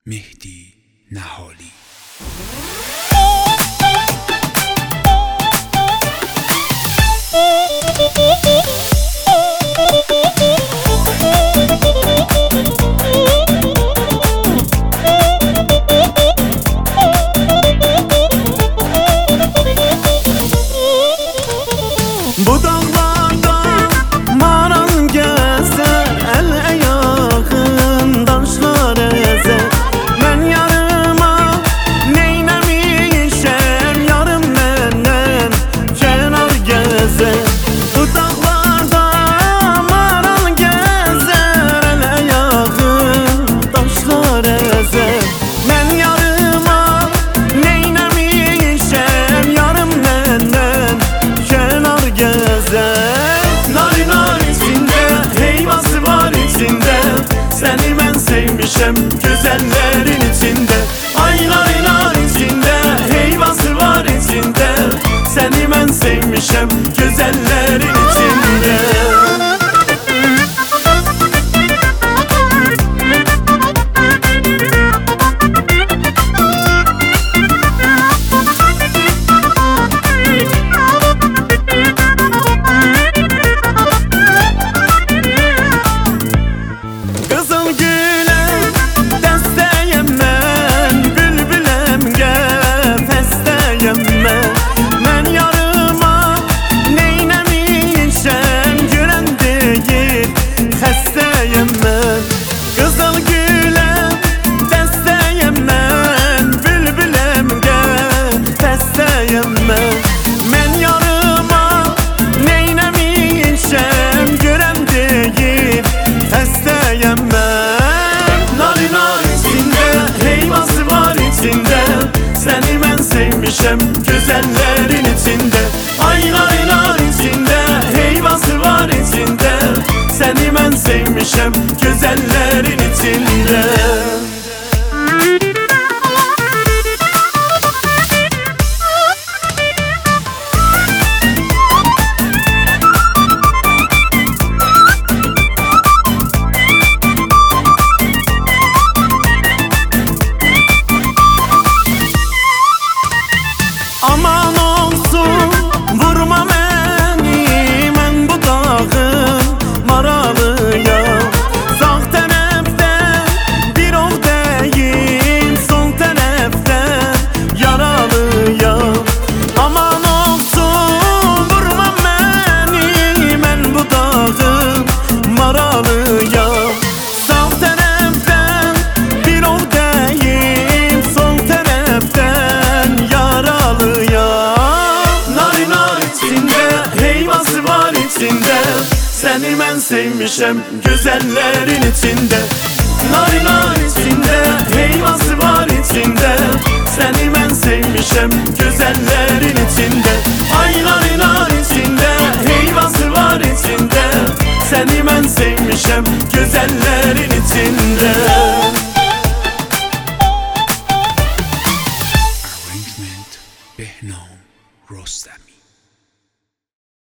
مهدی نهالی. Bu dağlarda maral gezer, el ayağın daşlar ezer. Ben yarıma neylemişem, yarım benden kenar gezer. Bu dağlarda maral gezer, el ayağın daşlar ezer. Ben yarıma neylemişem, yarım benden kenar gezer. Nari nari içinde, heyvası var içinde. Seni ben sevmişem güzellerin içinde. Ay nari nari içinde, heyvası var içinde. Seni ben sevmişem güzellerin içinde. Kızıl güle desteyem ben, bülbülem gefesteyem ben. Ben yarıma neylemişem, gülen değil hesteyem ben. Kızıl güle desteyem ben, bülbülem gefesteyem ben. Ben yarıma neylemişem, gülen değil hesteyem ben. Nari nari içinde, heyvası var içinde. Seni ben sevmişem güzellerin içinde. Ay nari nari içinde, heyvası var içinde. Seni ben sevmişem güzellerin içinde. Aman olsun vurma beni, ben bu dağın maralıyam. Sağ taraftan bir ov değil, sol taraftan yaralıyam. Aman olsun vurma beni, ben bu dağın maralıyam. Sağ taraftan bir ov değil, sol taraftan yaralı. Nari nari içinde, heyvası var içinde. Seni ben sevmişem güzellerin içinde. Nari nari içinde, heyvası var içinde. Seni ben sevmişem güzellerin içinde. Ay nari nari içinde, heyvası var içinde. Seni ben sevmişem güzellerin